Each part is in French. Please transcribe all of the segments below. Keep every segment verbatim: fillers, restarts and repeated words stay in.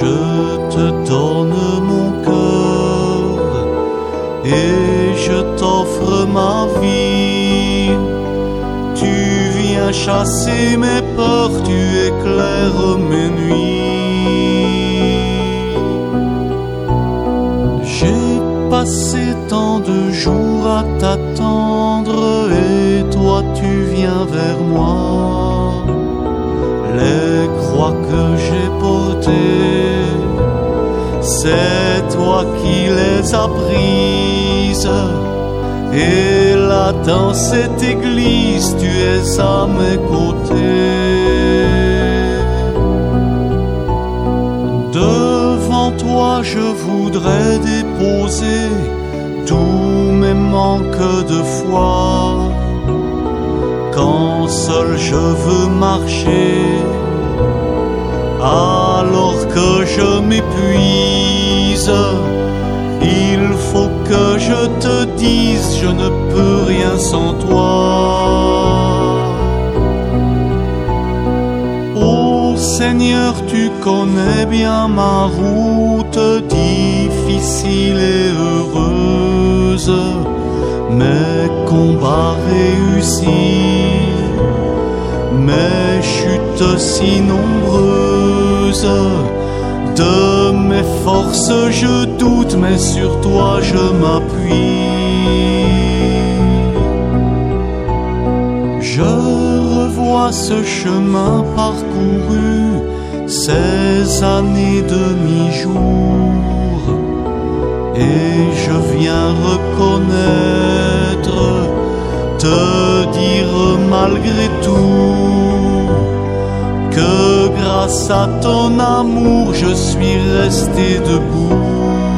Je te donne mon cœur et je t'offre ma vie. Tu viens chasser mes peurs, tu éclaires mes nuits. J'ai passé tant de jours à t'attendre et toi tu viens vers moi. Les croix que j'ai portées, c'est toi qui les as prises. Et là dans cette église, tu es à mes côtés. Devant toi je voudrais déposer tous mes manques de foi. Quand seul je veux marcher, alors que je m'épuise, il faut que je te dise, je ne peux rien sans toi. Oh Seigneur, tu connais bien ma route difficile et heureuse, mes combats réussis, mes chutes si nombreuses. De mes forces je doute, mais sur toi je m'appuie. Je revois ce chemin parcouru, ces années demi-jour, et je viens reconnaître, te dire malgré tout, que grâce à ton amour je suis resté debout.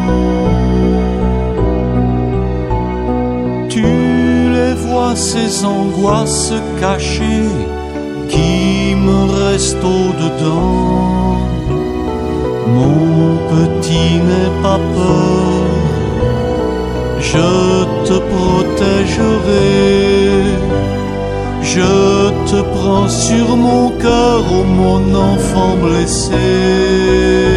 Tu les vois, ces angoisses cachées qui me restent au-dedans. Mon petit, n'aie pas peur, je te protégerai. Je te prends sur mon cœur, oh mon enfant blessé.